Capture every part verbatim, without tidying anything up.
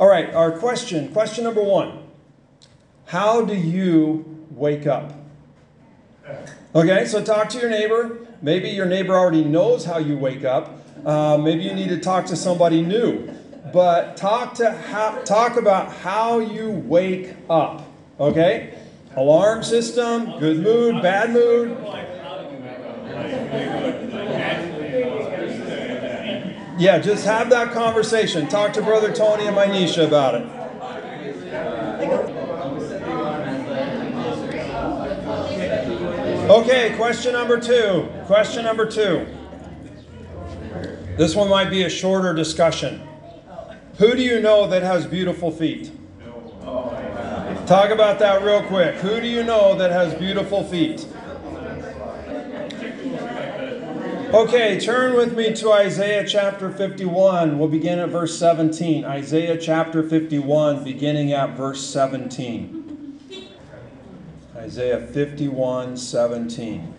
All right, our question, question number one. How do you wake up? Okay, so talk to your neighbor. Maybe your neighbor already knows how you wake up. Uh, maybe you need to talk to somebody new. But talk to how, talk about how you wake up. Okay? Alarm system, good mood, bad mood. Yeah, just have that conversation. Talk to Brother Tony and Manisha about it. Okay, question number two. Question number two. This one might be a shorter discussion. Who do you know that has beautiful feet? Talk about that real quick. Who do you know that has beautiful feet? Okay, turn with me to Isaiah chapter fifty-one. We'll begin at verse seventeen. Isaiah chapter fifty-one, beginning at verse seventeen. Isaiah fifty-one, seventeen.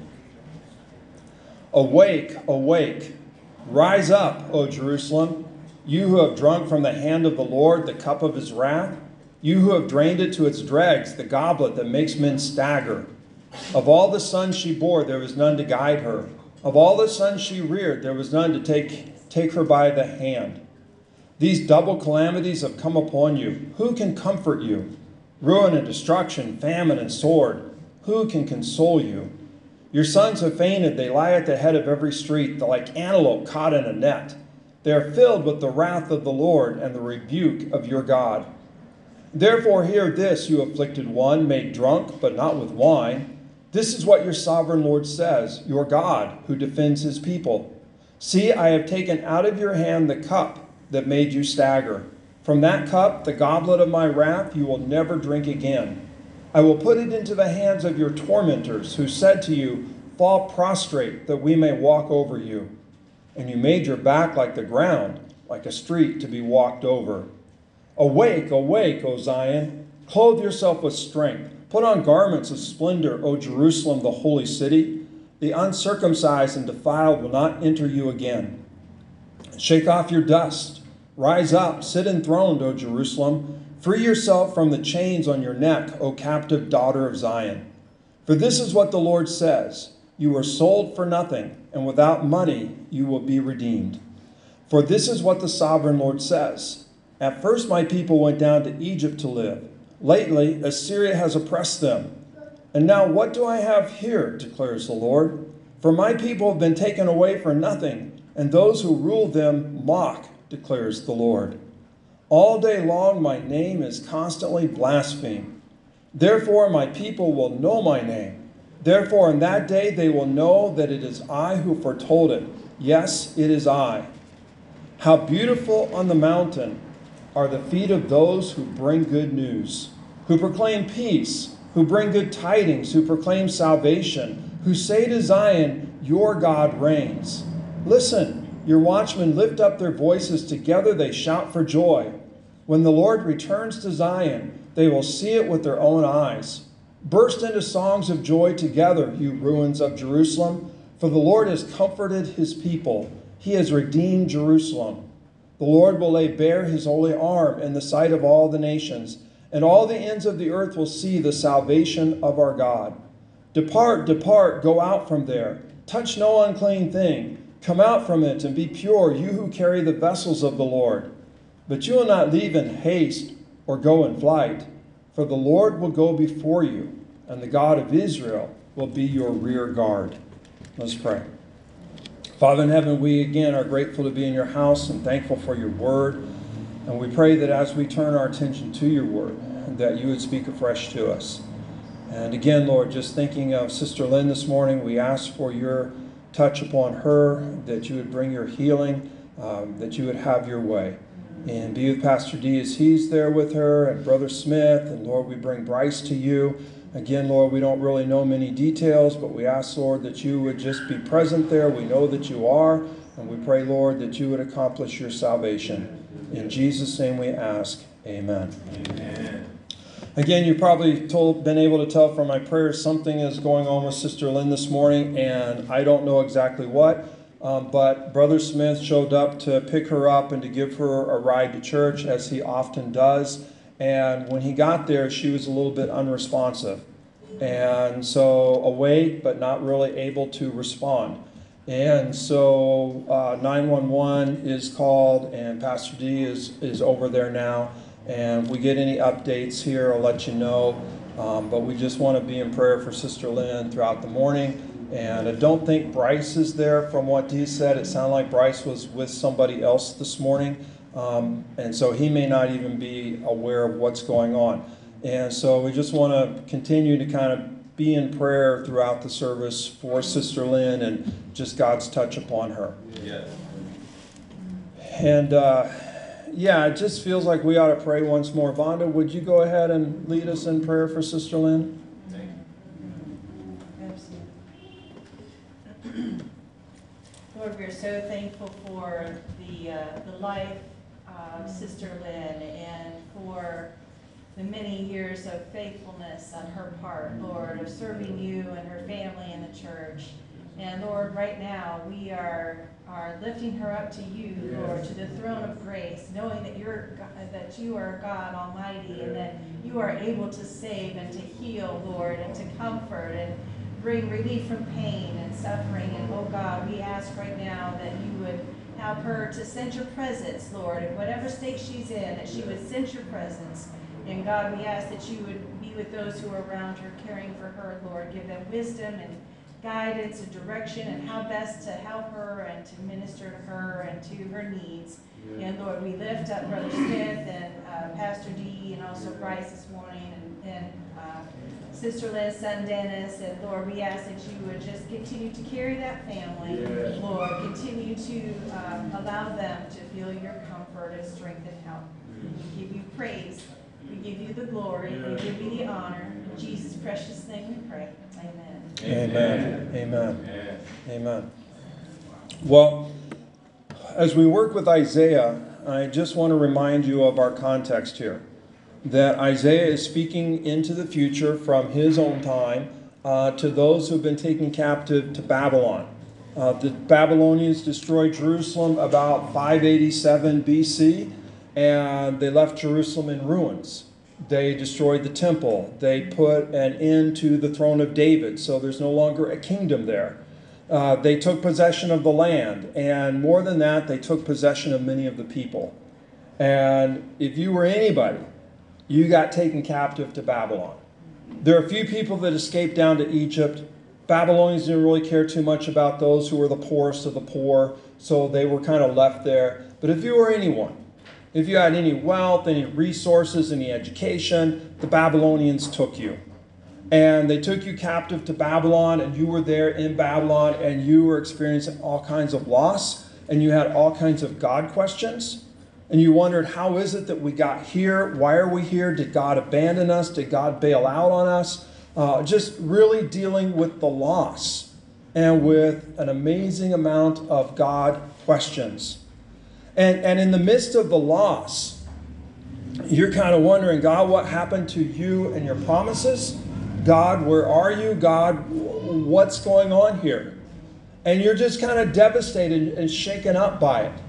Awake, awake, rise up, O Jerusalem, you who have drunk from the hand of the Lord the cup of his wrath, you who have drained it to its dregs, the goblet that makes men stagger. Of all the sons she bore, there was none to guide her. Of all the sons she reared, there was none to take, take her by the hand. These double calamities have come upon you. Who can comfort you? Ruin and destruction, famine and sword. Who can console you? Your sons have fainted. They lie at the head of every street, like antelope caught in a net. They are filled with the wrath of the Lord and the rebuke of your God. Therefore hear this, you afflicted one, made drunk, but not with wine. This is what your sovereign Lord says, your God, who defends his people. See, I have taken out of your hand the cup that made you stagger. From that cup, the goblet of my wrath, you will never drink again. I will put it into the hands of your tormentors, who said to you, fall prostrate, that we may walk over you. And you made your back like the ground, like a street to be walked over. Awake, awake, O Zion, clothe yourself with strength. Put on garments of splendor, O Jerusalem, the holy city. The uncircumcised and defiled will not enter you again. Shake off your dust. Rise up, sit enthroned, O Jerusalem. Free yourself from the chains on your neck, O captive daughter of Zion. For this is what the Lord says, you were sold for nothing, and without money you will be redeemed. For this is what the sovereign Lord says, at first my people went down to Egypt to live. Lately, Assyria has oppressed them. And now what do I have here, declares the Lord? For my people have been taken away for nothing, and those who rule them mock, declares the Lord. All day long my name is constantly blasphemed. Therefore my people will know my name. Therefore in that day they will know that it is I who foretold it. Yes, it is I. How beautiful on the mountain are the feet of those who bring good news, who proclaim peace, who bring good tidings, who proclaim salvation, who say to Zion, your God reigns. Listen, your watchmen lift up their voices together, they shout for joy. When the Lord returns to Zion, they will see it with their own eyes. Burst into songs of joy together, you ruins of Jerusalem, for the Lord has comforted his people. He has redeemed Jerusalem. The Lord will lay bare his holy arm in the sight of all the nations, and all the ends of the earth will see the salvation of our God. Depart, depart, go out from there. Touch no unclean thing. Come out from it and be pure, you who carry the vessels of the Lord. But you will not leave in haste or go in flight, for the Lord will go before you, and the God of Israel will be your rear guard. Let's pray. Father in heaven, we again are grateful to be in your house and thankful for your word. And we pray that as we turn our attention to your word, that you would speak afresh to us. And again, Lord, just thinking of Sister Lynn this morning, we ask for your touch upon her, that you would bring your healing, um, that you would have your way. And be with Pastor D as he's there with her, and Brother Smith. And Lord, we bring Bryce to you. Again, Lord, we don't really know many details, but we ask, Lord, that you would just be present there. We know that you are, and we pray, Lord, that you would accomplish your salvation. In Jesus' name we ask, amen. Amen. Again, you've probably told, been able to tell from my prayers something is going on with Sister Lynn this morning, and I don't know exactly what. Um, but Brother Smith showed up to pick her up and to give her a ride to church, as he often does. And when he got there, she was a little bit unresponsive. And so awake, but not really able to respond. And so uh, nine one one is called, and Pastor D is, is over there now. And if we get any updates here, I'll let you know. Um, but we just want to be in prayer for Sister Lynn throughout the morning. And I don't think Bryce is there from what he said. It sounded like Bryce was with somebody else this morning. Um, and so he may not even be aware of what's going on. And so we just want to continue to kind of be in prayer throughout the service for Sister Lynn and just God's touch upon her. Yes. And uh, yeah, it just feels like we ought to pray once more. Vonda, would you go ahead and lead us in prayer for Sister Lynn? Lord, we're so thankful for the uh, the life of Sister Lynn and for the many years of faithfulness on her part, Lord, of serving you and her family in the church. And Lord, right now we are are lifting her up to you, Lord, to the throne of grace, knowing that you're that you are God Almighty and that you are able to save and to heal, Lord, and to comfort and bring relief from pain and suffering. And oh God, we ask right now that you would help her to sense your presence, Lord, in whatever state she's in, that she would sense your presence. And God, we ask that you would be with those who are around her, caring for her, Lord. Give them wisdom and guidance and direction and how best to help her and to minister to her and to her needs. Yeah. And Lord, we lift up Brother Smith and uh, Pastor D and also Bryce this morning and, and uh, Sister Lynn's son Dennis. And Lord, we ask that you would just continue to carry that family. Yeah. Lord, continue to um, allow them to feel your comfort and strength and help. We give you praise. We give you the glory. Yeah. We give you the honor. In Jesus' precious name we pray. Amen. Amen. Amen. Amen. Amen. Well, as we work with Isaiah, I just want to remind you of our context here. That Isaiah is speaking into the future from his own time uh, to those who have been taken captive to Babylon. Uh, the Babylonians destroyed Jerusalem about five eighty-seven B C, and they left Jerusalem in ruins. They destroyed the temple. They put an end to the throne of David, so there's no longer a kingdom there. Uh, they took possession of the land, and more than that, they took possession of many of the people. And if you were anybody, you got taken captive to Babylon. There are a few people that escaped down to Egypt. Babylonians didn't really care too much about those who were the poorest of the poor, so they were kind of left there. But if you were anyone, if you had any wealth, any resources, any education, the Babylonians took you. And they took you captive to Babylon, and you were there in Babylon, and you were experiencing all kinds of loss, and you had all kinds of God questions. And you wondered, how is it that we got here? Why are we here? Did God abandon us? Did God bail out on us? Uh, just really dealing with the loss and with an amazing amount of God questions. And, and in the midst of the loss, you're kind of wondering, God, what happened to you and your promises? God, where are you? God, what's going on here? And you're just kind of devastated and shaken up by it.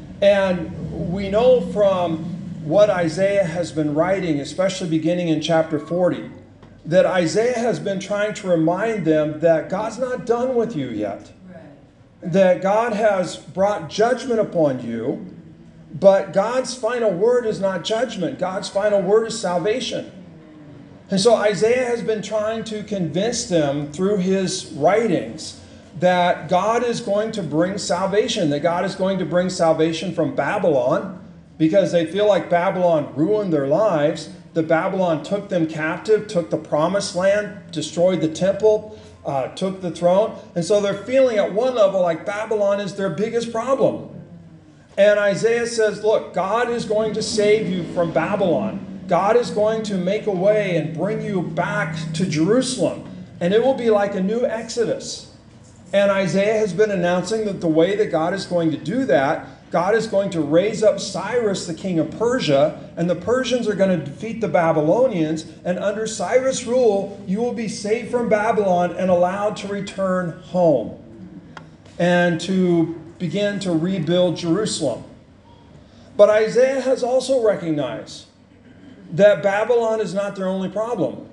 And we know from what Isaiah has been writing, especially beginning in chapter forty, that Isaiah has been trying to remind them that God's not done with you yet. Right. That God has brought judgment upon you, but God's final word is not judgment. God's final word is salvation. And so Isaiah has been trying to convince them through his writings that God is going to bring salvation, that God is going to bring salvation from Babylon, because they feel like Babylon ruined their lives. The Babylon took them captive, took the promised land, destroyed the temple, uh, took the throne. And so they're feeling at one level like Babylon is their biggest problem. And Isaiah says, look, God is going to save you from Babylon. God is going to make a way and bring you back to Jerusalem. And it will be like a new Exodus. And Isaiah has been announcing that the way that God is going to do that, God is going to raise up Cyrus, the king of Persia, and the Persians are going to defeat the Babylonians. And under Cyrus' rule, you will be saved from Babylon and allowed to return home. and to begin to rebuild Jerusalem. But Isaiah has also recognized that Babylon is not their only problem.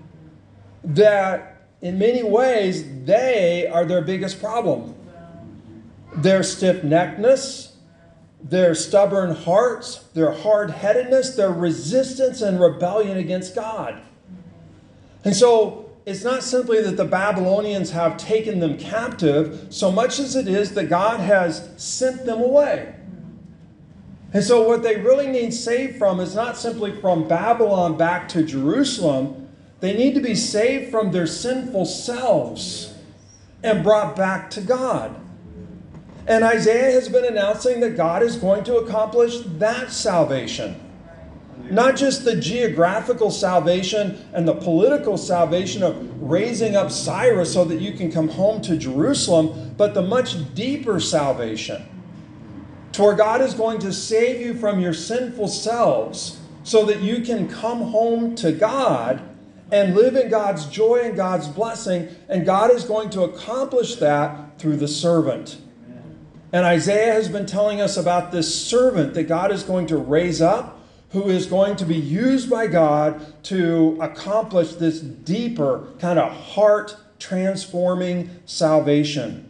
That in many ways, they are their biggest problem. Their stiff-neckedness, their stubborn hearts, their hard-headedness, their resistance and rebellion against God. And so it's not simply that the Babylonians have taken them captive, so much as it is that God has sent them away. And so what they really need saved from is not simply from Babylon back to Jerusalem. They need to be saved from their sinful selves and brought back to God. And Isaiah has been announcing that God is going to accomplish that salvation. Not just the geographical salvation and the political salvation of raising up Cyrus so that you can come home to Jerusalem, but the much deeper salvation, to where God is going to save you from your sinful selves so that you can come home to God and live in God's joy and God's blessing. And God is going to accomplish that through the servant. And Isaiah has been telling us about this servant that God is going to raise up, who is going to be used by God to accomplish this deeper kind of heart-transforming salvation.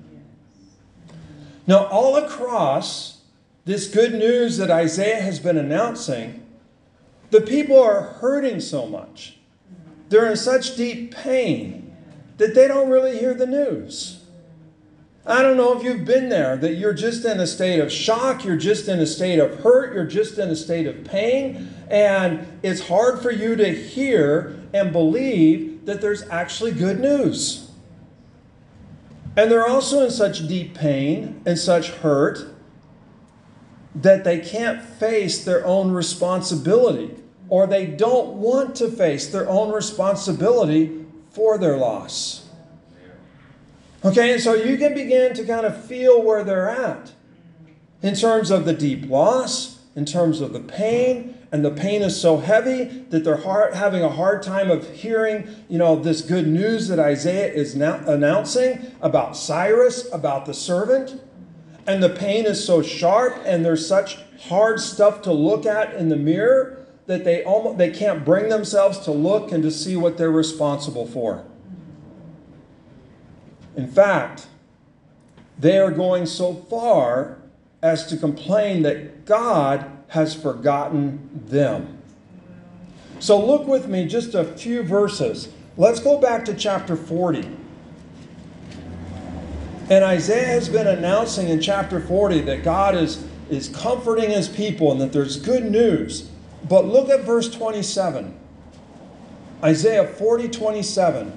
Now, all across this good news that Isaiah has been announcing, the people are hurting so much. They're in such deep pain that they don't really hear the news. I don't know if you've been there, that you're just in a state of shock, you're just in a state of hurt, you're just in a state of pain, and it's hard for you to hear and believe that there's actually good news. And they're also in such deep pain and such hurt that they can't face their own responsibility, or they don't want to face their own responsibility for their loss. Okay, and so you can begin to kind of feel where they're at in terms of the deep loss, in terms of the pain, and the pain is so heavy that they're hard, having a hard time of hearing, you know, this good news that Isaiah is now announcing about Cyrus, about the servant. And the pain is so sharp, and there's such hard stuff to look at in the mirror that they almost they can't bring themselves to look and to see what they're responsible for. In fact, they are going so far as to complain that God has forgotten them. So look with me just a few verses. Let's go back to chapter forty. And Isaiah has been announcing in chapter forty that God is, is comforting his people and that there's good news. But look at verse twenty-seven. Isaiah forty, twenty-seven.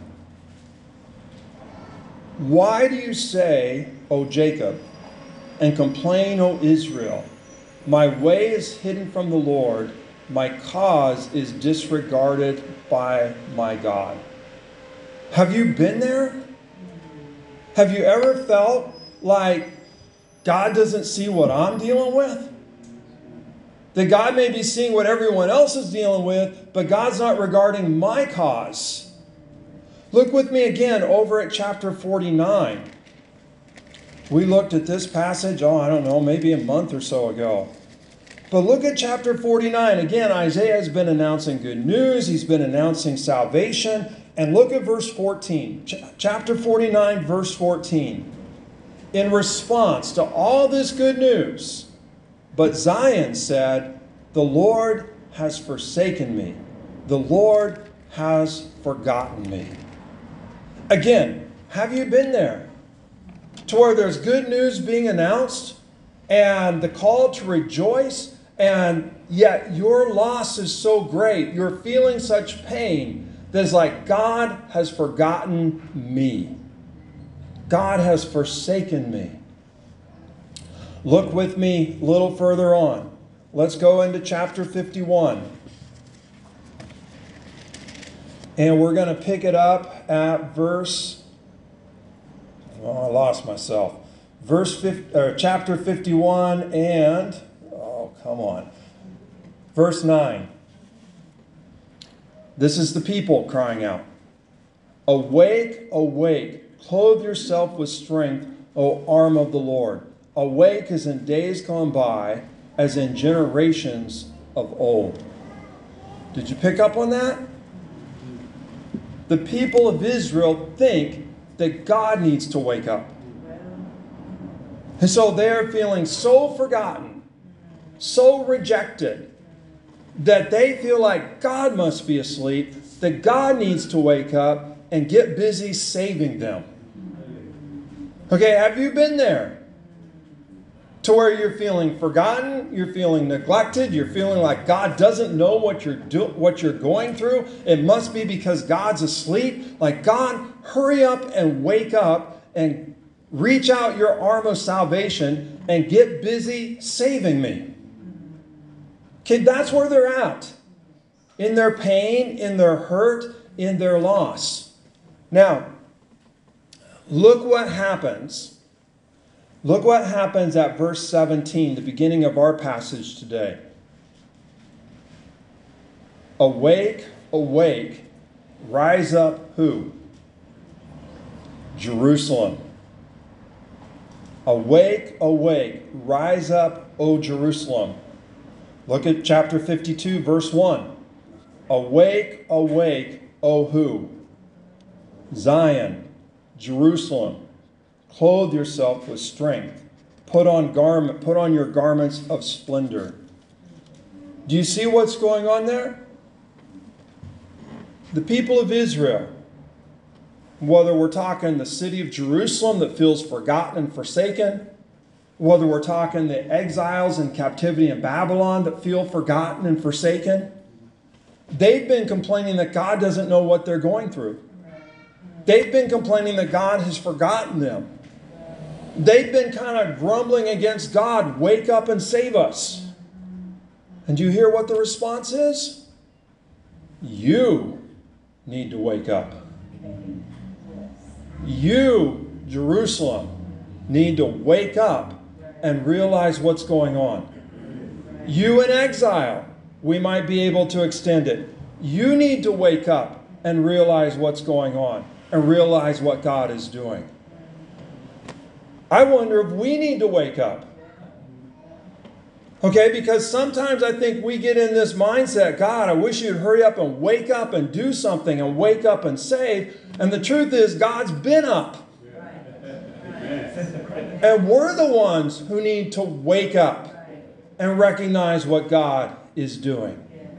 Why do you say, O Jacob, and complain, O Israel? My way is hidden from the Lord. My cause is disregarded by my God. Have you been there? Have you ever felt like God doesn't see what I'm dealing with? That God may be seeing what everyone else is dealing with, but God's not regarding my cause. Look with me again over at chapter forty-nine. We looked at this passage, oh, I don't know, maybe a month or so ago. But look at chapter forty-nine. Again, Isaiah has been announcing good news. He's been announcing salvation. And look at verse fourteen. Ch- chapter forty-nine, verse fourteen. In response to all this good news, but Zion said, the Lord has forsaken me. The Lord has forgotten me. Again, have you been there? To where there's good news being announced and the call to rejoice, and yet your loss is so great, you're feeling such pain, that it's like God has forgotten me. God has forsaken me. Look with me a little further on. Let's go into chapter fifty-one. And we're going to pick it up at verse, oh, I lost myself. Verse fifty, or chapter fifty-one and, oh, come on. Verse nine. This is the people crying out. Awake, awake, clothe yourself with strength, O arm of the Lord. Awake as in days gone by, as in generations of old. Did you pick up on that? The people of Israel think that God needs to wake up. And so they're feeling so forgotten, so rejected, that they feel like God must be asleep, that God needs to wake up and get busy saving them. Okay, have you been there? To where you're feeling forgotten, you're feeling neglected, you're feeling like God doesn't know what you're do- what you're going through. It must be because God's asleep. Like, God, hurry up and wake up and reach out your arm of salvation and get busy saving me. Okay, that's where they're at. In their pain, in their hurt, in their loss. Now, look what happens. Look what happens at verse seventeen, the beginning of our passage today. Awake, awake, rise up who? Jerusalem. Awake, awake, rise up, O Jerusalem. Look at chapter fifty-two, verse one. Awake, awake, O who? Zion, Jerusalem. Clothe yourself with strength. Put on garment, put on your garments of splendor. Do you see what's going on there? The people of Israel, whether we're talking the city of Jerusalem that feels forgotten and forsaken, whether we're talking the exiles in captivity in Babylon that feel forgotten and forsaken, they've been complaining that God doesn't know what they're going through. They've been complaining that God has forgotten them. They've been kind of grumbling against God. Wake up and save us. And do you hear what the response is? You need to wake up. You, Jerusalem, need to wake up and realize what's going on. You in exile, we might be able to extend it. You need to wake up and realize what's going on and realize what God is doing. I wonder if we need to wake up. Okay, because sometimes I think we get in this mindset, God, I wish you'd hurry up and wake up and do something and wake up and save. And the truth is, God's been up. And we're the ones who need to wake up and recognize what God is doing.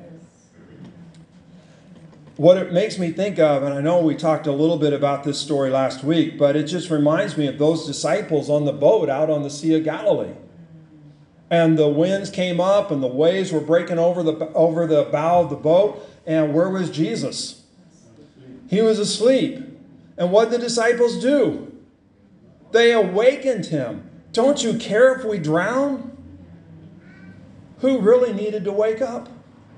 What it makes me think of, and I know we talked a little bit about this story last week, but it just reminds me of those disciples on the boat out on the Sea of Galilee. And the winds came up and the waves were breaking over the, over the bow of the boat. And where was Jesus? He was asleep. And what did the disciples do? They awakened him. Don't you care if we drown? Who really needed to wake up?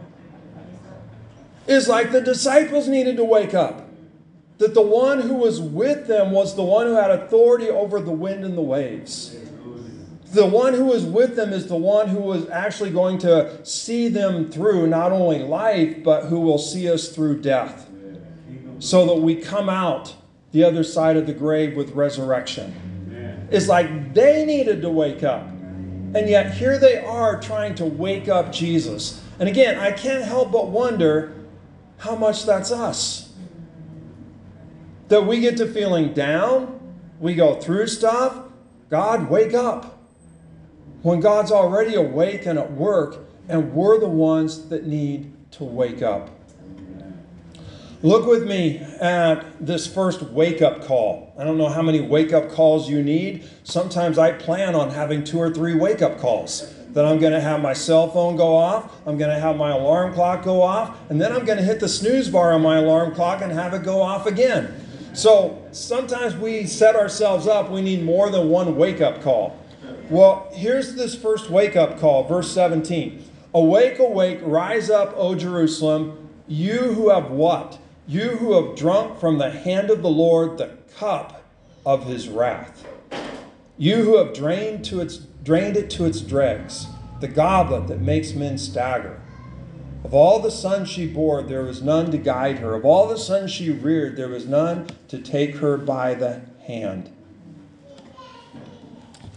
It's like the disciples needed to wake up. That the one who was with them was the one who had authority over the wind and the waves. The one who was with them is the one who was actually going to see them through not only life, but who will see us through death. So that we come out the other side of the grave with resurrection. It's like they needed to wake up. And yet here they are trying to wake up Jesus. And again, I can't help but wonder how much that's us. That we get to feeling down, we go through stuff. God, wake up. When God's already awake and at work, and we're the ones that need to wake up. Look with me at this first wake-up call. I don't know how many wake-up calls you need. Sometimes I plan on having two or three wake-up calls. That I'm going to have my cell phone go off, I'm going to have my alarm clock go off, and then I'm going to hit the snooze bar on my alarm clock and have it go off again. So sometimes we set ourselves up, we need more than one wake-up call. Well, here's this first wake-up call, verse seventeen. Awake, awake, rise up, O Jerusalem, you who have what? You who have drunk from the hand of the Lord the cup of his wrath. You who have drained to its drained it to its dregs, the goblet that makes men stagger. Of all the sons she bore, there was none to guide her. Of all the sons she reared, there was none to take her by the hand.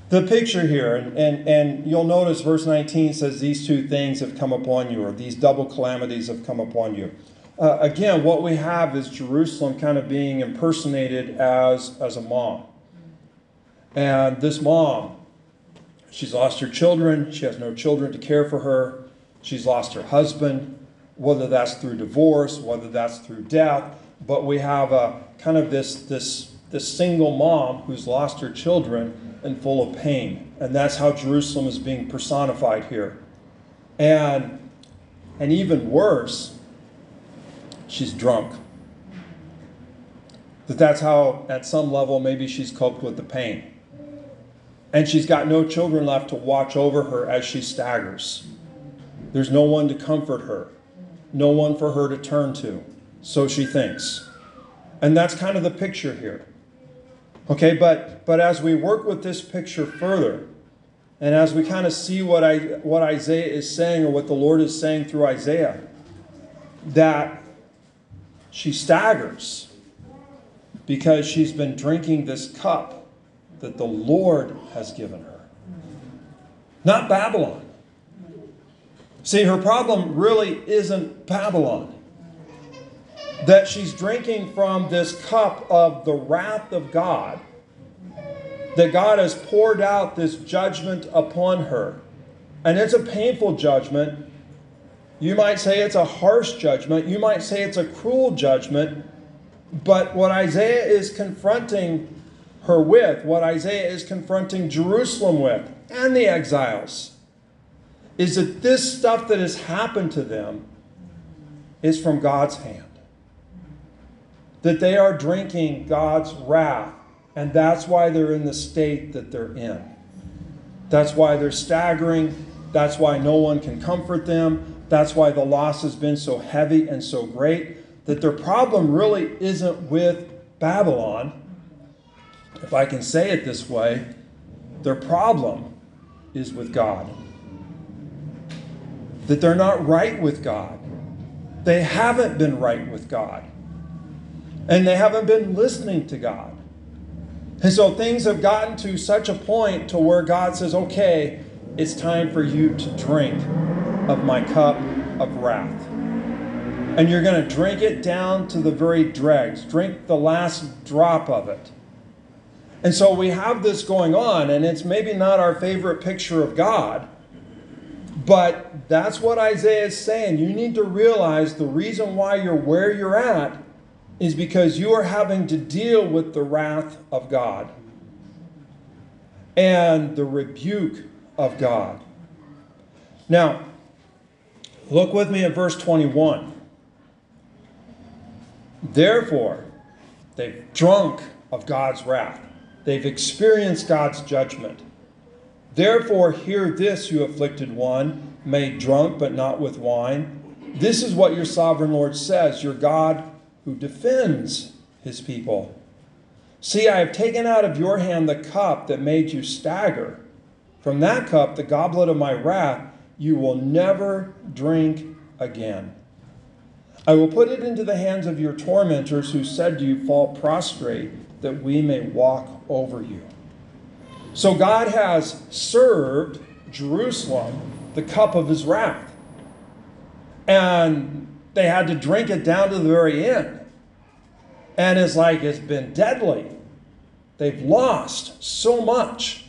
The picture here, and, and, and you'll notice verse nineteen says these two things have come upon you, or these double calamities have come upon you. Uh, again, what we have is Jerusalem kind of being impersonated as, as a mom. And this mom, she's lost her children. She has no children to care for her. She's lost her husband, whether that's through divorce, whether that's through death. But we have a kind of this, this, this single mom who's lost her children and full of pain. And that's how Jerusalem is being personified here. And, and even worse, she's drunk. That that's how, at some level, maybe she's coped with the pain. And she's got no children left to watch over her as she staggers. There's no one to comfort her. No one for her to turn to. So she thinks. And that's kind of the picture here. Okay, but, but as we work with this picture further, and as we kind of see what, I, what Isaiah is saying, or what the Lord is saying through Isaiah, that she staggers because she's been drinking this cup that the Lord has given her. Not Babylon. See, her problem really isn't Babylon. That she's drinking from this cup of the wrath of God. That God has poured out this judgment upon her. And it's a painful judgment. You might say it's a harsh judgment. You might say it's a cruel judgment. But what Isaiah is confronting her with, what Isaiah is confronting Jerusalem with, and the exiles, is that this stuff that has happened to them is from God's hand. That they are drinking God's wrath, and that's why they're in the state that they're in. That's why they're staggering. That's why no one can comfort them. That's why the loss has been so heavy and so great, that their problem really isn't with Babylon. If I can say it this way, their problem is with God. That they're not right with God. They haven't been right with God. And they haven't been listening to God. And so things have gotten to such a point to where God says, okay, it's time for you to drink of my cup of wrath. And you're going to drink it down to the very dregs. Drink the last drop of it. And so we have this going on, and it's maybe not our favorite picture of God, but that's what Isaiah is saying. You need to realize the reason why you're where you're at is because you are having to deal with the wrath of God and the rebuke of God. Now, look with me at verse twenty-one. Therefore, they've drunk of God's wrath. They've experienced God's judgment. Therefore, hear this, you afflicted one, made drunk but not with wine. This is what your sovereign Lord says, your God who defends his people. See, I have taken out of your hand the cup that made you stagger. From that cup, the goblet of my wrath, you will never drink again. I will put it into the hands of your tormentors who said to you, fall prostrate, that we may walk over you. So God has served Jerusalem the cup of his wrath. And they had to drink it down to the very end. And it's like it's been deadly. They've lost so much.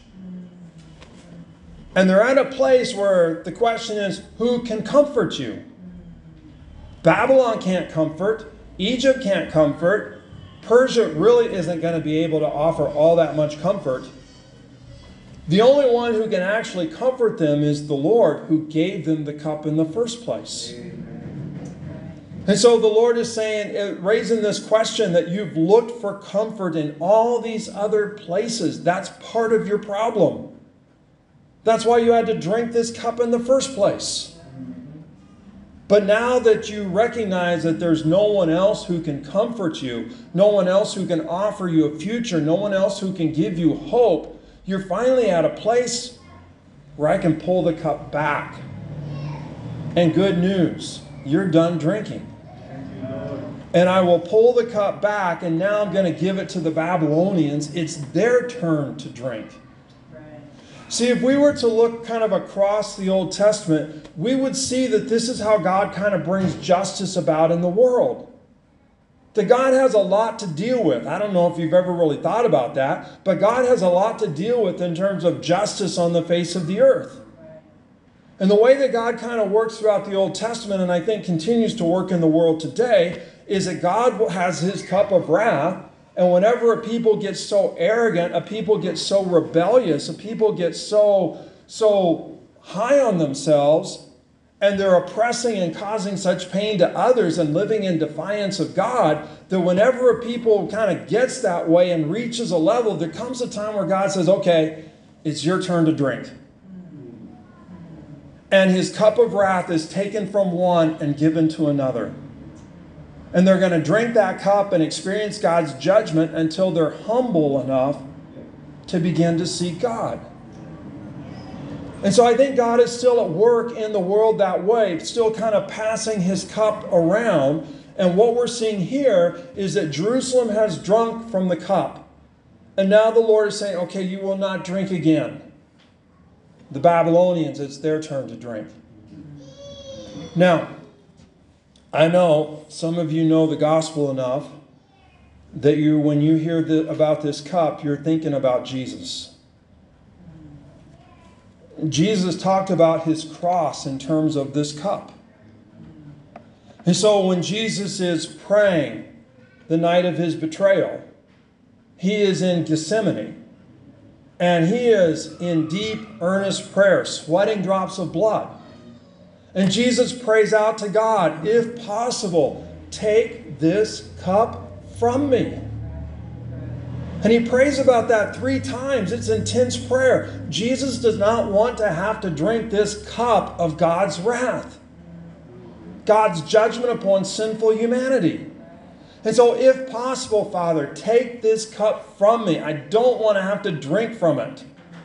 And they're at a place where the question is, who can comfort you? Babylon can't comfort. Egypt can't comfort. Persia really isn't going to be able to offer all that much comfort. The only one who can actually comfort them is the Lord who gave them the cup in the first place. And so the Lord is saying, raising this question that you've looked for comfort in all these other places. That's part of your problem. That's why you had to drink this cup in the first place. But now that you recognize that there's no one else who can comfort you, no one else who can offer you a future, no one else who can give you hope, you're finally at a place where I can pull the cup back. And good news, you're done drinking. And I will pull the cup back, and now I'm going to give it to the Babylonians. It's their turn to drink. See, if we were to look kind of across the Old Testament, we would see that this is how God kind of brings justice about in the world. That God has a lot to deal with. I don't know if you've ever really thought about that, but God has a lot to deal with in terms of justice on the face of the earth. And the way that God kind of works throughout the Old Testament, and I think continues to work in the world today, is that God has his cup of wrath. And whenever a people get so arrogant, a people get so rebellious, a people get so, so high on themselves, and they're oppressing and causing such pain to others and living in defiance of God, that whenever a people kind of gets that way and reaches a level, there comes a time where God says, okay, it's your turn to drink. And his cup of wrath is taken from one and given to another. And they're going to drink that cup and experience God's judgment until they're humble enough to begin to seek God. And so I think God is still at work in the world that way, still kind of passing his cup around. And what we're seeing here is that Jerusalem has drunk from the cup. And now the Lord is saying, okay, you will not drink again. The Babylonians, it's their turn to drink. Now, I know some of you know the gospel enough that you, when you hear the, about this cup, you're thinking about Jesus. Jesus talked about his cross in terms of this cup. And so when Jesus is praying the night of his betrayal, he is in Gethsemane. And he is in deep, earnest prayer, sweating drops of blood. And Jesus prays out to God, if possible, take this cup from me. And he prays about that three times. It's intense prayer. Jesus does not want to have to drink this cup of God's wrath, God's judgment upon sinful humanity. And so, if possible, Father, take this cup from me. I don't want to have to drink from it.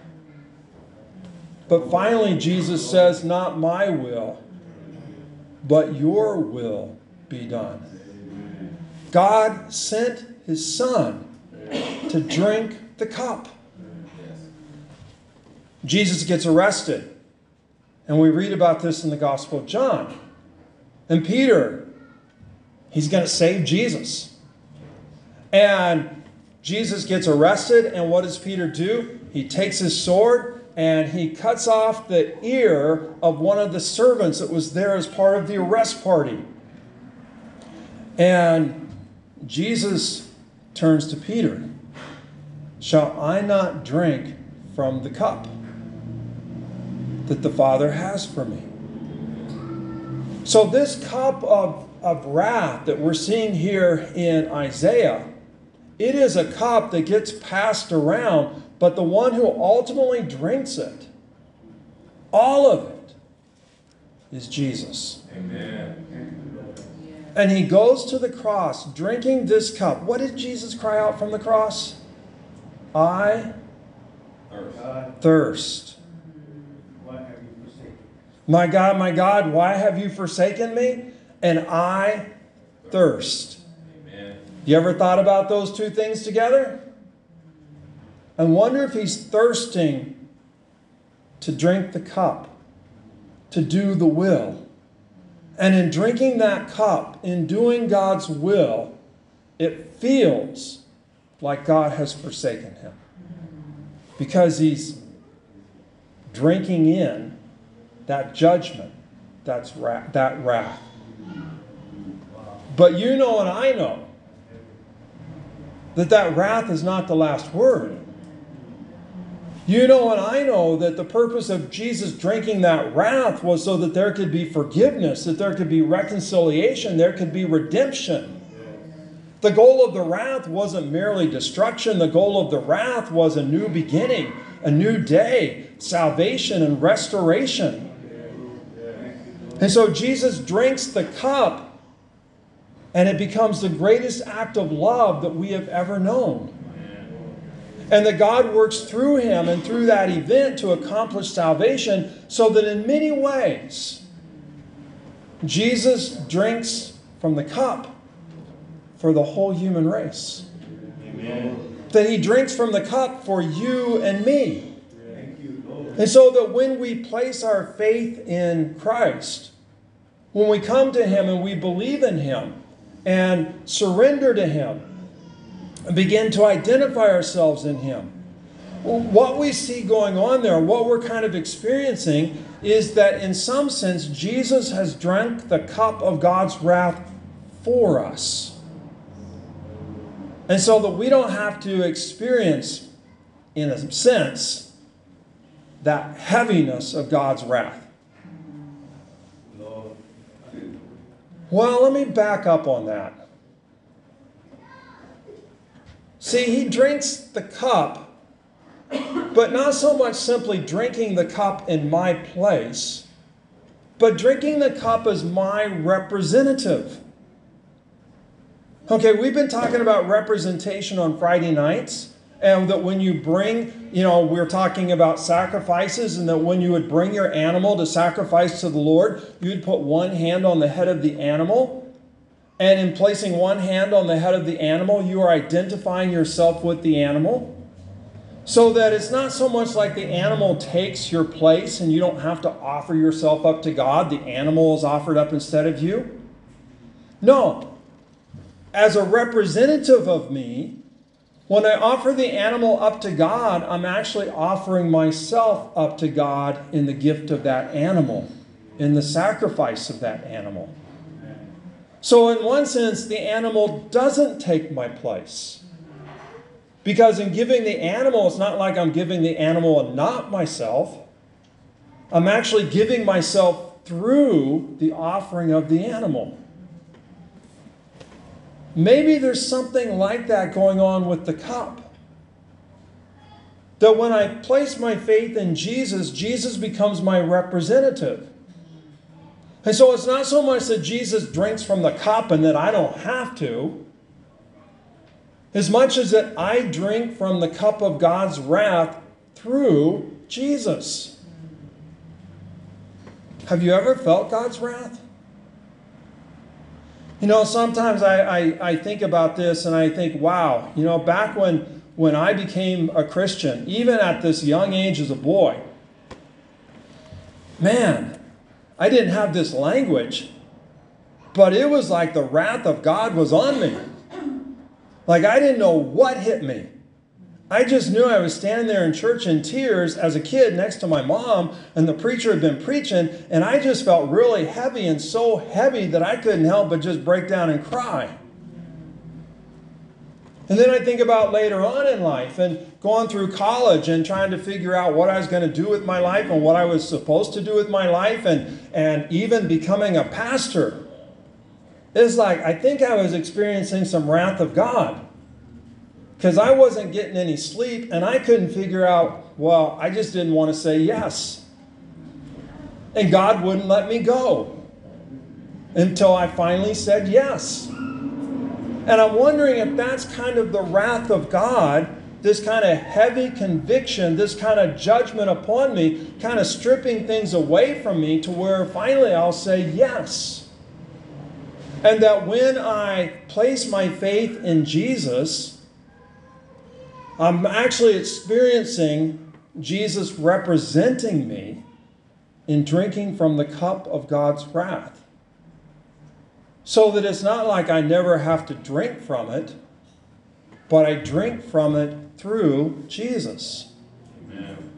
But finally, Jesus says, not my will, but your will be done. God sent his Son to drink the cup. Jesus gets arrested. And we read about this in the Gospel of John. And Peter, he's going to save Jesus. And Jesus gets arrested. And what does Peter do? He takes his sword and he cuts off the ear of one of the servants that was there as part of the arrest party. And Jesus turns to Peter. Shall I not drink from the cup that the Father has for me? So this cup of, of wrath that we're seeing here in Isaiah, it is a cup that gets passed around, but the one who ultimately drinks it, all of it, is Jesus. Amen. And he goes to the cross drinking this cup. What did Jesus cry out from the cross? I thirst. thirst. Why have you forsaken? My God, my God, why have you forsaken me? And I thirst. Amen. You ever thought about those two things together? I wonder if he's thirsting to drink the cup, to do the will. And in drinking that cup, in doing God's will, it feels like God has forsaken him. Because he's drinking in that judgment, that's ra- that wrath. But you know and I know that that wrath is not the last word. You know and I know that the purpose of Jesus drinking that wrath was so that there could be forgiveness, that there could be reconciliation, there could be redemption. The goal of the wrath wasn't merely destruction. The goal of the wrath was a new beginning, a new day, salvation and restoration. And so Jesus drinks the cup, and it becomes the greatest act of love that we have ever known. And that God works through him and through that event to accomplish salvation, so that in many ways, Jesus drinks from the cup for the whole human race. Amen. That he drinks from the cup for you and me. Thank you, Lord. And so that when we place our faith in Christ, when we come to Him and we believe in Him and surrender to Him and begin to identify ourselves in Him, what we see going on there, what we're kind of experiencing, is that in some sense, Jesus has drank the cup of God's wrath for us. And so that we don't have to experience, in a sense, that heaviness of God's wrath. Well, let me back up on that. See, He drinks the cup, but not so much simply drinking the cup in my place, but drinking the cup as my representative. Okay, we've been talking about representation on Friday nights, and that when you bring, you know, we're talking about sacrifices, and that when you would bring your animal to sacrifice to the Lord, you'd put one hand on the head of the animal, and in placing one hand on the head of the animal, you are identifying yourself with the animal. So that it's not so much like the animal takes your place and you don't have to offer yourself up to God. The animal is offered up instead of you. No. As a representative of me, when I offer the animal up to God, I'm actually offering myself up to God in the gift of that animal, in the sacrifice of that animal. So in one sense, the animal doesn't take my place. Because in giving the animal, it's not like I'm giving the animal and not myself. I'm actually giving myself through the offering of the animal. Maybe there's something like that going on with the cup. That when I place my faith in Jesus, Jesus becomes my representative. And so it's not so much that Jesus drinks from the cup and that I don't have to, as much as that I drink from the cup of God's wrath through Jesus. Have you ever felt God's wrath? You know, sometimes I, I, I think about this and I think, wow, you know, back when, when I became a Christian, even at this young age as a boy, man, I didn't have this language, but it was like the wrath of God was on me. Like I didn't know what hit me. I just knew I was standing there in church in tears as a kid next to my mom, and the preacher had been preaching, and I just felt really heavy, and so heavy that I couldn't help but just break down and cry. And then I think about later on in life and going through college and trying to figure out what I was going to do with my life and what I was supposed to do with my life, and, and even becoming a pastor. It's like I think I was experiencing some wrath of God. Because I wasn't getting any sleep, and I couldn't figure out, well, I just didn't want to say yes. And God wouldn't let me go until I finally said yes. And I'm wondering if that's kind of the wrath of God, this kind of heavy conviction, this kind of judgment upon me, kind of stripping things away from me to where finally I'll say yes. And that when I place my faith in Jesus, I'm actually experiencing Jesus representing me in drinking from the cup of God's wrath. So that it's not like I never have to drink from it, but I drink from it through Jesus. Amen.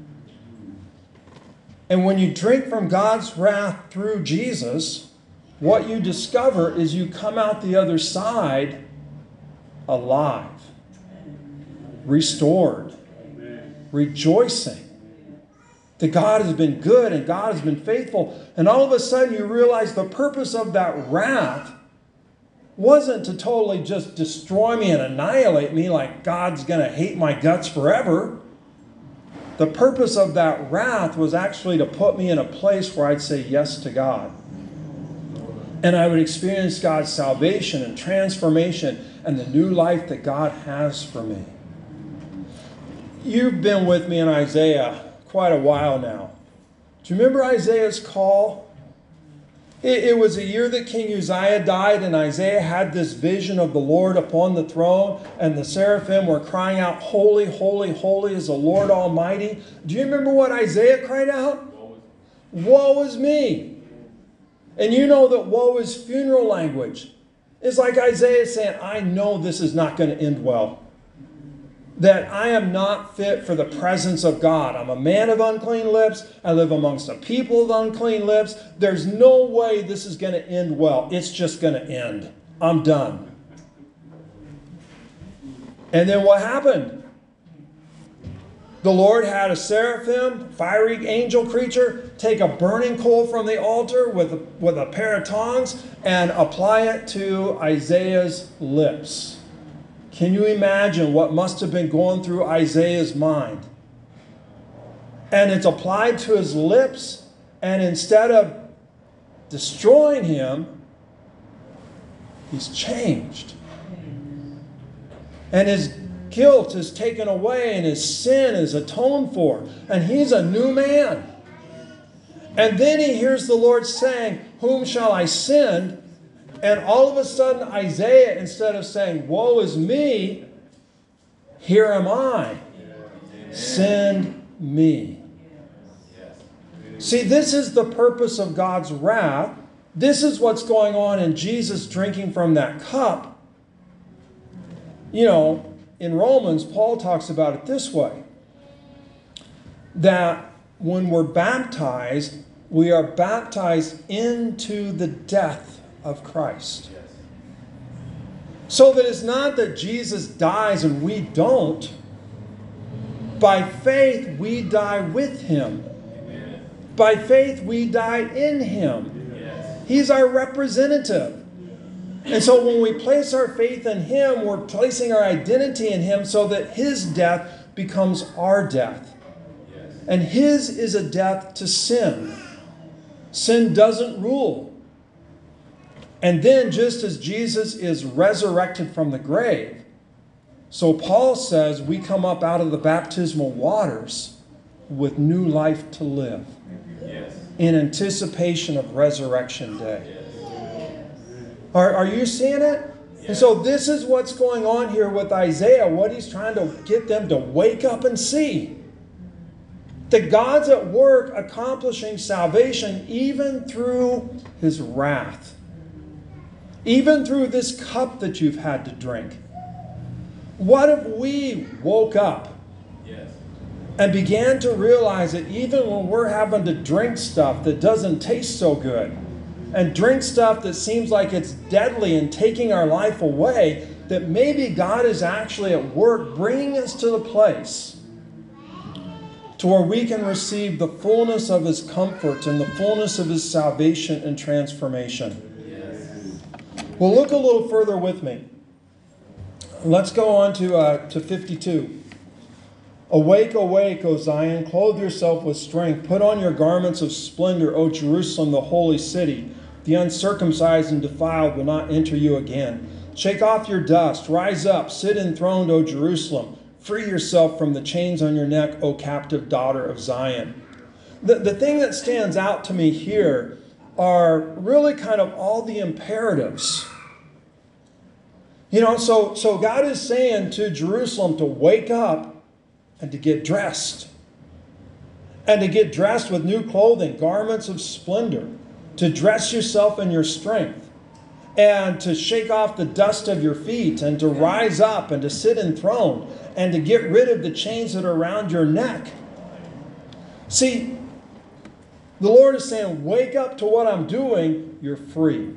And when you drink from God's wrath through Jesus, what you discover is you come out the other side alive. Restored, rejoicing that God has been good and God has been faithful. And all of a sudden you realize the purpose of that wrath wasn't to totally just destroy me and annihilate me like God's going to hate my guts forever. The purpose of that wrath was actually to put me in a place where I'd say yes to God. And I would experience God's salvation and transformation and the new life that God has for me. You've been with me in Isaiah quite a while now. Do you remember Isaiah's call? It, it was a year that King Uzziah died, and Isaiah had this vision of the Lord upon the throne, and the seraphim were crying out, "Holy, holy, holy is the Lord Almighty." Do you remember what Isaiah cried out? Woe is me. And you know that woe is funeral language. It's like Isaiah saying, I know this is not going to end well. That I am not fit for the presence of God. I'm a man of unclean lips. I live amongst a people of unclean lips. There's no way this is going to end well. It's just going to end. I'm done. And then what happened? The Lord had a seraphim, fiery angel creature, take a burning coal from the altar with a, with a pair of tongs and apply it to Isaiah's lips. Can you imagine what must have been going through Isaiah's mind? And it's applied to his lips, and instead of destroying him, he's changed. And his guilt is taken away, and his sin is atoned for, and he's a new man. And then he hears the Lord saying, "Whom shall I send?" And all of a sudden Isaiah, instead of saying, "Woe is me," "Here am I, send me." See, this is the purpose of God's wrath. This is what's going on in Jesus drinking from that cup. You know, in Romans, Paul talks about it this way, that when we're baptized, we are baptized into the death of Christ. So that it's not that Jesus dies and we don't. By faith, we die with him. By faith, we die in him. He's our representative. And so when we place our faith in him, we're placing our identity in him so that his death becomes our death. And his is a death to sin. Sin doesn't rule. And then just as Jesus is resurrected from the grave, so Paul says we come up out of the baptismal waters with new life to live. Yes. In anticipation of resurrection day. Yes. Are, are you seeing it? Yes. And so this is what's going on here with Isaiah, what he's trying to get them to wake up and see. That God's at work accomplishing salvation even through his wrath. Even through this cup that you've had to drink. What if we woke up yes. and began to realize that even when we're having to drink stuff that doesn't taste so good, and drink stuff that seems like it's deadly and taking our life away, that maybe God is actually at work bringing us to the place to where we can receive the fullness of his comfort and the fullness of his salvation and transformation. Yes. Well, look a little further with me. Let's go on to, uh, to fifty-two. Awake, awake, O Zion, clothe yourself with strength. Put on your garments of splendor, O Jerusalem, the holy city. The uncircumcised and defiled will not enter you again. Shake off your dust. Rise up. Sit enthroned, O Jerusalem. Free yourself from the chains on your neck, O captive daughter of Zion. The, the thing that stands out to me here are really kind of all the imperatives. You know, so, so God is saying to Jerusalem to wake up and to get dressed. And to get dressed with new clothing, garments of splendor. To dress yourself in your strength. And to shake off the dust of your feet. And to rise up and to sit enthroned. And to get rid of the chains that are around your neck. See, the Lord is saying, wake up to what I'm doing, you're free.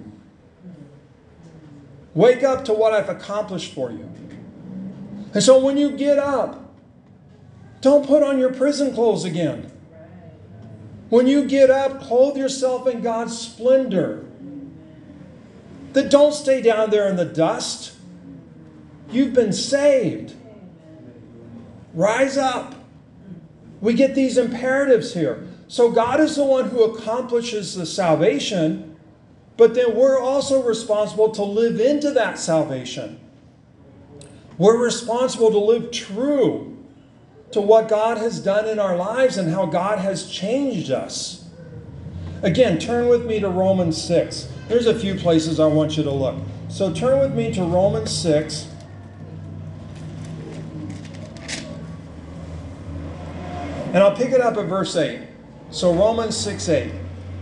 Wake up to what I've accomplished for you. And so when you get up, don't put on your prison clothes again. When you get up, clothe yourself in God's splendor. That don't stay down there in the dust. You've been saved. Rise up. We get these imperatives here. So God is the one who accomplishes the salvation, but then we're also responsible to live into that salvation. We're responsible to live true to what God has done in our lives and how God has changed us. Again, turn with me to Romans six. There's a few places I want you to look. So turn with me to Romans six. And I'll pick it up at verse eight. So Romans six eight.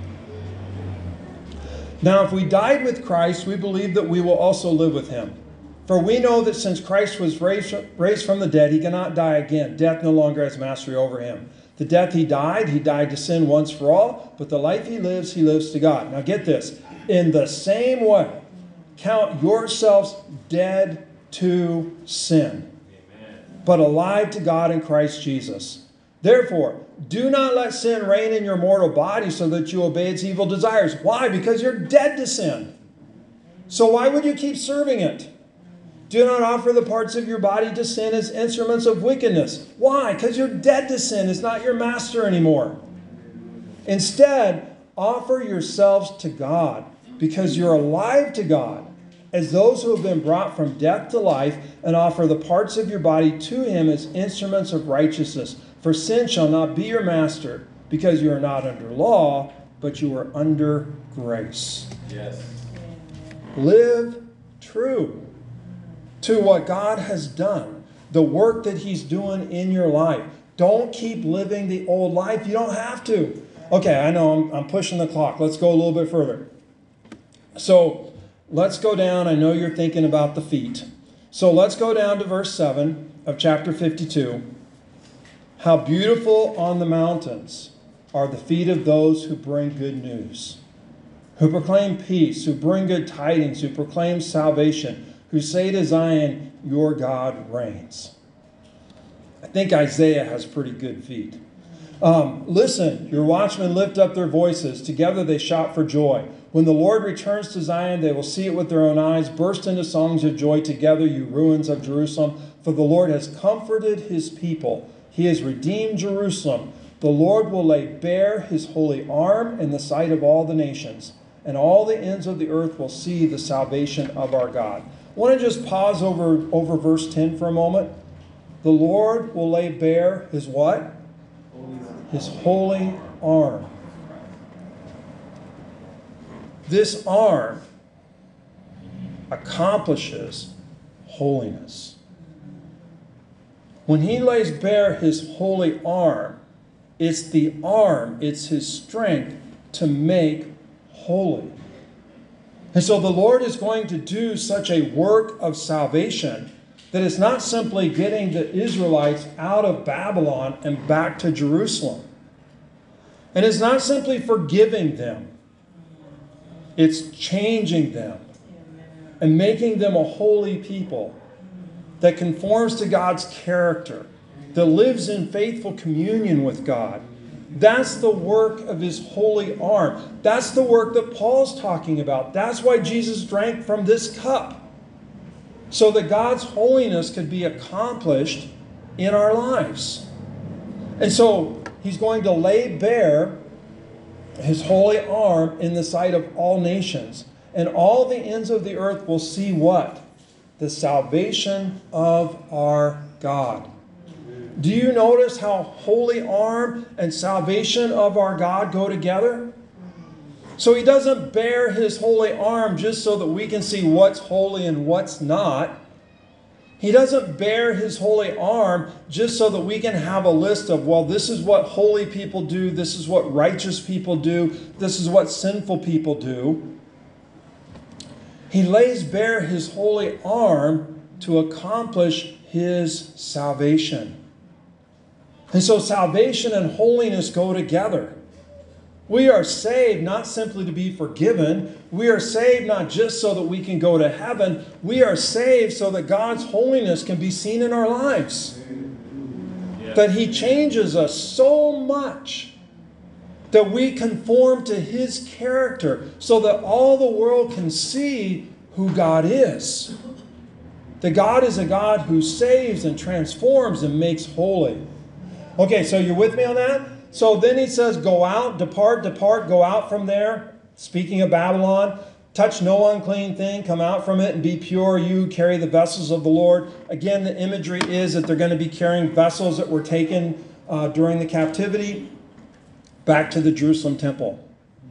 Now if we died with Christ, we believe that we will also live with him. For we know that since Christ was raised, raised from the dead, he cannot die again. Death no longer has mastery over him. The death he died, he died to sin once for all, but the life he lives, he lives to God. Now get this. In the same way, count yourselves dead to sin, Amen. But alive to God in Christ Jesus. Therefore, do not let sin reign in your mortal body so that you obey its evil desires. Why? Because you're dead to sin. So why would you keep serving it? Do not offer the parts of your body to sin as instruments of wickedness. Why? Because you're dead to sin. It's not your master anymore. Instead, offer yourselves to God because you're alive to God as those who have been brought from death to life, and offer the parts of your body to him as instruments of righteousness. For sin shall not be your master, because you are not under law, but you are under grace. Yes. Live true to what God has done, the work that he's doing in your life. Don't keep living the old life. You don't have to. Okay, I know I'm, I'm pushing the clock. Let's go a little bit further. So let's go down. I know you're thinking about the feet. So let's go down to verse seven of chapter fifty-two. How beautiful on the mountains are the feet of those who bring good news, who proclaim peace, who bring good tidings, who proclaim salvation, who say to Zion, your God reigns. I think Isaiah has pretty good feet. Um, Listen, your watchmen lift up their voices. Together they shout for joy. When the Lord returns to Zion, they will see it with their own eyes. Burst into songs of joy together, you ruins of Jerusalem. For the Lord has comforted his people. He has redeemed Jerusalem. The Lord will lay bare his holy arm in the sight of all the nations, and all the ends of the earth will see the salvation of our God. I want to just pause over, over verse ten for a moment. The Lord will lay bare his what? His holy arm. This arm accomplishes holiness. When he lays bare his holy arm, it's the arm, it's his strength to make holy. And so the Lord is going to do such a work of salvation that it's not simply getting the Israelites out of Babylon and back to Jerusalem. And it's not simply forgiving them. It's changing them and making them a holy people that conforms to God's character, that lives in faithful communion with God. That's the work of his holy arm. That's the work that Paul's talking about. That's why Jesus drank from this cup, so that God's holiness could be accomplished in our lives. And so he's going to lay bare his holy arm in the sight of all nations, and all the ends of the earth will see what? The salvation of our God. Do you notice how holy arm and salvation of our God go together? So he doesn't bear his holy arm just so that we can see what's holy and what's not. He doesn't bear his holy arm just so that we can have a list of, well, this is what holy people do, this is what righteous people do, this is what sinful people do. He lays bare his holy arm to accomplish his salvation. And so salvation and holiness go together. We are saved not simply to be forgiven. We are saved not just so that we can go to heaven. We are saved so that God's holiness can be seen in our lives. Yeah. That he changes us so much that we conform to his character so that all the world can see who God is. That God is a God who saves and transforms and makes holy. Okay, so you're with me on that? So then he says, go out, depart, depart, go out from there. Speaking of Babylon, touch no unclean thing, come out from it and be pure. You carry the vessels of the Lord. Again, the imagery is that they're going to be carrying vessels that were taken uh, during the captivity back to the Jerusalem temple.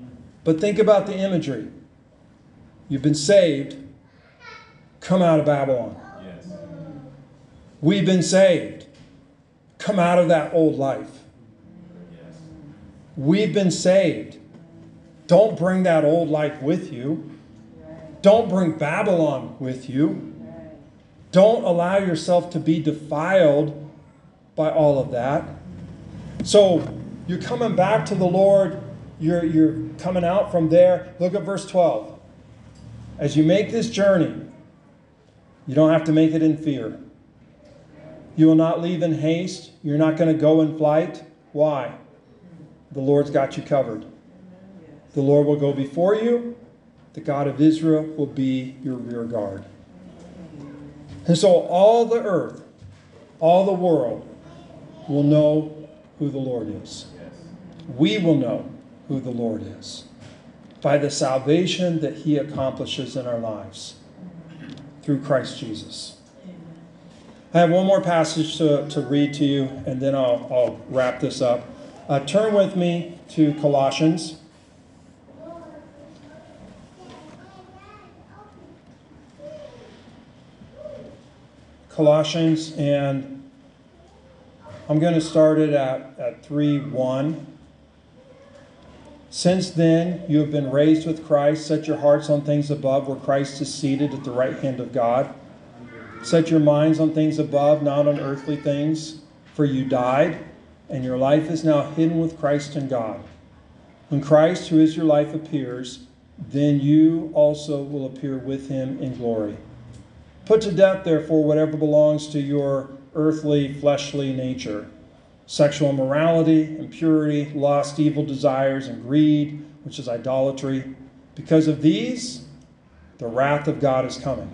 But think about the imagery. You've been saved. Come out of Babylon. Yes. We've been saved. Come out of that old life. Yes. We've been saved. Don't bring that old life with you. Don't bring Babylon with you. Don't allow yourself to be defiled by all of that. So you're coming back to the Lord. You're, you're coming out from there. Look at verse twelve. As you make this journey, you don't have to make it in fear. You will not leave in haste. You're not going to go in flight. Why? The Lord's got you covered. The Lord will go before you. The God of Israel will be your rear guard. And so all the earth, all the world will know who the Lord is. We will know who the Lord is by the salvation that He accomplishes in our lives through Christ Jesus. I have one more passage to, to read to you, and then I'll, I'll wrap this up. Uh, turn with me to Colossians. Colossians, and I'm going to start it at, at three one. Since then, you have been raised with Christ. Set your hearts on things above, where Christ is seated at the right hand of God. Set your minds on things above, not on earthly things. For you died, and your life is now hidden with Christ in God. When Christ, who is your life, appears, then you also will appear with Him in glory. Put to death, therefore, whatever belongs to your earthly, fleshly nature. Sexual immorality, impurity, lust, evil desires, and greed, which is idolatry. Because of these, the wrath of God is coming.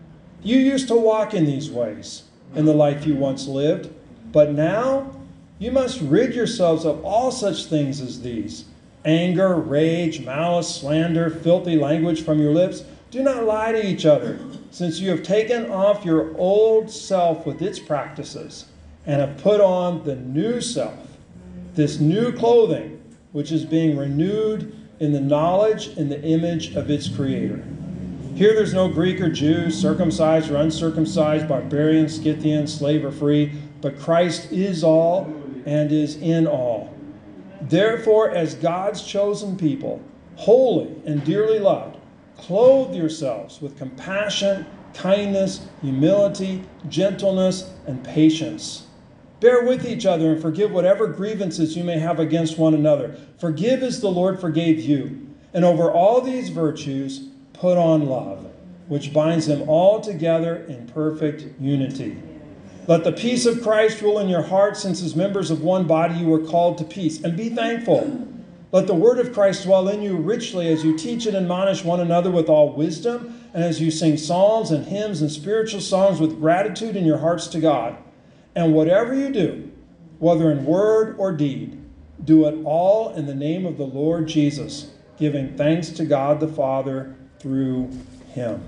You used to walk in these ways in the life you once lived, but now you must rid yourselves of all such things as these: anger, rage, malice, slander, filthy language from your lips. Do not lie to each other, since you have taken off your old self with its practices and have put on the new self, this new clothing, which is being renewed in the knowledge and the image of its Creator. Here there's no Greek or Jew, circumcised or uncircumcised, barbarian, Scythian, slave or free, but Christ is all and is in all. Therefore, as God's chosen people, holy and dearly loved, clothe yourselves with compassion, kindness, humility, gentleness, and patience. Bear with each other and forgive whatever grievances you may have against one another. Forgive as the Lord forgave you. And over all these virtues, put on love, which binds them all together in perfect unity. Let the peace of Christ rule in your hearts, since as members of one body you were called to peace. And be thankful. Let the word of Christ dwell in you richly as you teach and admonish one another with all wisdom, and as you sing psalms and hymns and spiritual songs with gratitude in your hearts to God. And whatever you do, whether in word or deed, do it all in the name of the Lord Jesus, giving thanks to God the Father through Him.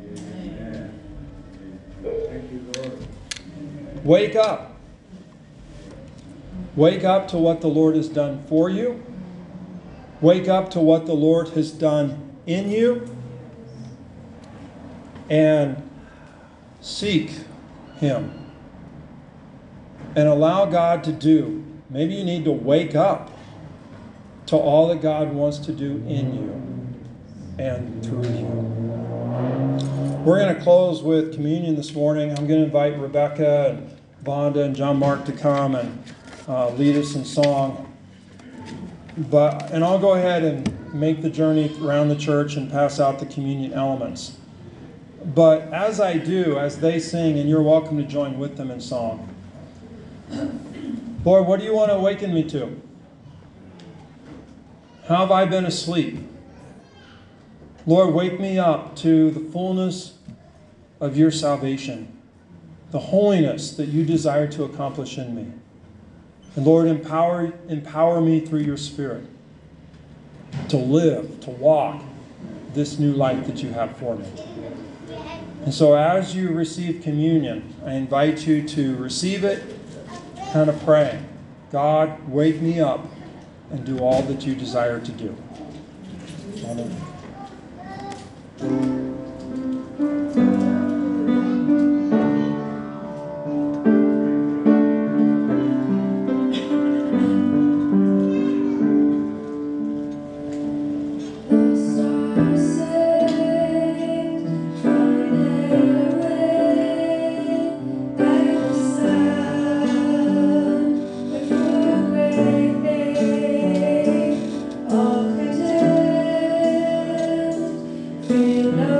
Amen. Thank you, Lord. Wake up. Wake up to what the Lord has done for you. Wake up to what the Lord has done in you. And seek Him. And allow God to do. Maybe you need to wake up to all that God wants to do in you and through you. We're going to close with communion this morning. I'm going to invite Rebecca and Vonda and John Mark to come and uh, lead us in song. But and I'll go ahead and make the journey around the church and pass out the communion elements. But as I do, as they sing, and you're welcome to join with them in song, Lord, what do you want to awaken me to? How have I been asleep? Lord, wake me up to the fullness of your salvation, the holiness that you desire to accomplish in me. And Lord, empower, empower me through your Spirit to live, to walk this new life that you have for me. And so as you receive communion, I invite you to receive it, kind of pray, God, wake me up and do all that you desire to do. Amen. Feel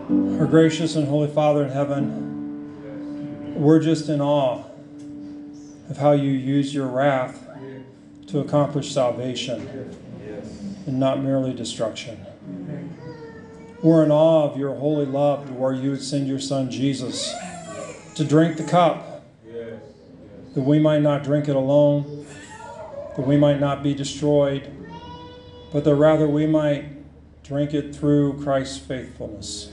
Our gracious and holy Father in heaven, we're just in awe of how you use your wrath to accomplish salvation and not merely destruction. We're in awe of your holy love to where you would send your Son Jesus to drink the cup, that we might not drink it alone, that we might not be destroyed, but that rather we might drink it through Christ's faithfulness.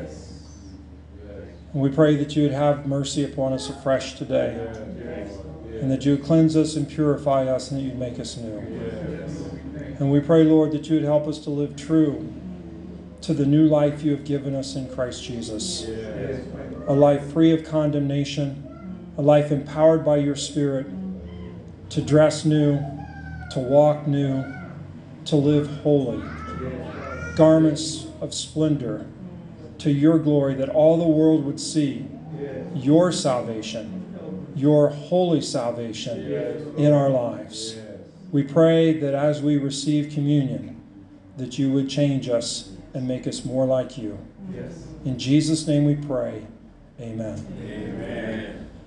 And we pray that you would have mercy upon us afresh today, and that you would cleanse us and purify us, and that you'd make us new. And we pray, Lord, that you would help us to live true to the new life you have given us in Christ Jesus. A life free of condemnation, a life empowered by your Spirit to dress new, to walk new, to live holy. Garments of splendor to your glory, that all the world would see your salvation, your holy salvation in our lives. We pray that as we receive communion, that you would change us and make us more like you. In Jesus' name we pray. Amen. Amen.